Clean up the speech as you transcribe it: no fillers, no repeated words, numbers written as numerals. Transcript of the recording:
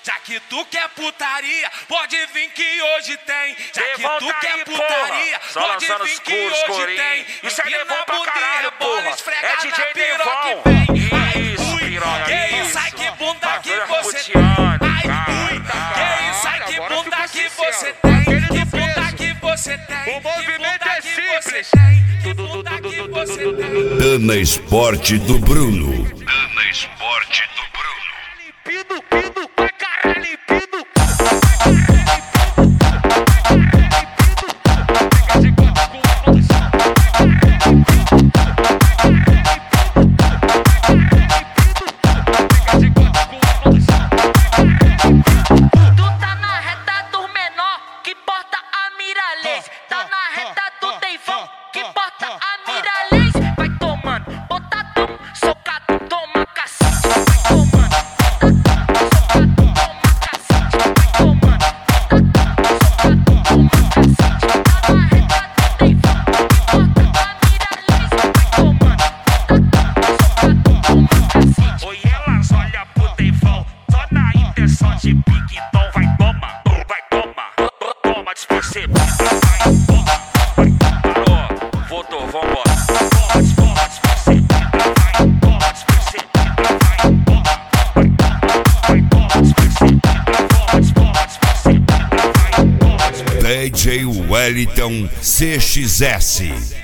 Já que tu quer putaria, pode vir que hoje tem. Já que tu quer putaria, pode vir que hoje tem. Isso é Empina Devon a pra bunda e caralho, rebola, porra. esfrega É na DJ piroca Devon. que vem. Ai, Isso, ui, piroca, que isso, ai isso. que bunda que Bagulho você tem. arroteando, Ai, cara. ui, que isso, ai que Agora bunda ficou que sincero. você tem. Aquele Que do bunda peso. que você tem. O movimento é simples. Que bunda que você tem. Dana Esporte do Bruno. Dana Esporte do Bruno. Limpido, pido, pra caralho, limpido. Tu tá na reta do menor, que porta a mira laser. Tá na reta do Deivão, que porta a mira laser. Vai tomando, botadão, socado, toma cacete. Vai tomando, botadão, socado, toma cacete. Vai tomando, botadão, socado, toma cacete. Tá na reta do Deivão, que porta a mira laser. Vai tomando, botadão, socado, toma cacete. Oi, elas olham pro Devon, só na intenção de pique, então vai tomar, toma despercebido, vai, toma, vai, parou, voltou, vambora, toma despercebida, vai, toma despercebida, vai, toma, vai, toma despercebida, toma despercebida, vai, toma despercebida. DJ Wellington CXS.